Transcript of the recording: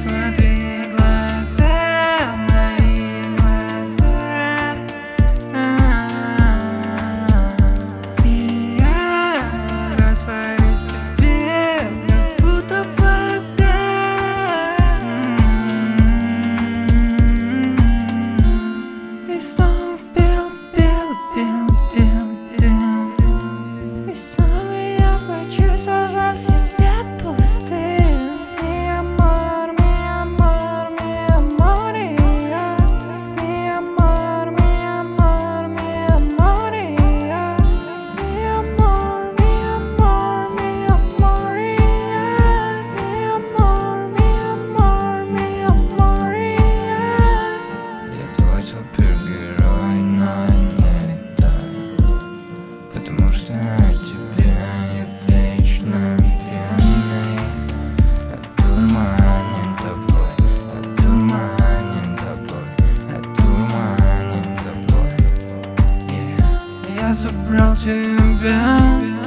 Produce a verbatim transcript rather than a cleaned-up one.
Посмотри в глаза, мои глаза, и я растворюсь в тебе, как будто вода. И снова белый, белый, белый, белый дым. И снова я почувствовал себя пустым. Mi amor, mi amor, mi amor, y yo. Mi amor, mi amor, mi amor, y yo. Mi amor, mi amor, mi amor, y yo. Mi amor, mi amor, mi amor, y yo. Я твой супергерой, но не летай, потому что от тебя я вечно пьяный. Одурманен тобой, одурманен тобой, одурманен тобой, yeah. Я забрал тебя.